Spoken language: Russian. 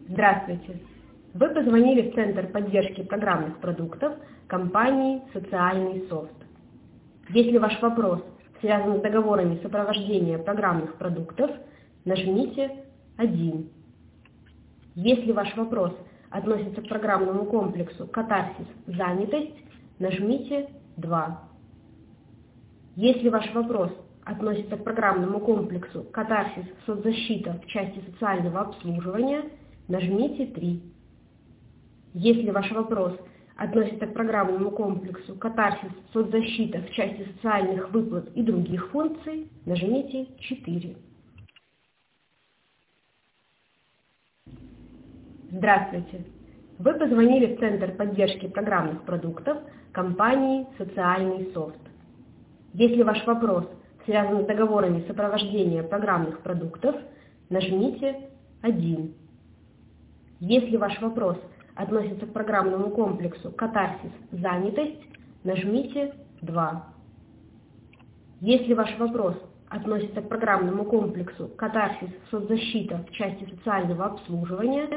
Здравствуйте! Вы позвонили в Центр поддержки программных продуктов компании «Социальный софт». Если ваш вопрос связан с договорами сопровождения программных продуктов, нажмите 1. Если ваш вопрос относится к программному комплексу «Катарсис. Занятость», нажмите 2. Если ваш вопрос относится к программному комплексу «Катарсис. Соцзащита» в части социального обслуживания, нажмите 3. Если ваш вопрос относится к программному комплексу «Катарсис. Соцзащита» в части социальных выплат и других функций, нажмите 4. Здравствуйте! Вы позвонили в Центр поддержки программных продуктов компании «Социальный софт». Если ваш вопрос связан с договорами сопровождения программных продуктов, нажмите 1. Если ваш вопрос относится к программному комплексу «Катарсис. Занятость», нажмите 2. Если ваш вопрос относится к программному комплексу «Катарсис. Соцзащита» в части социального обслуживания,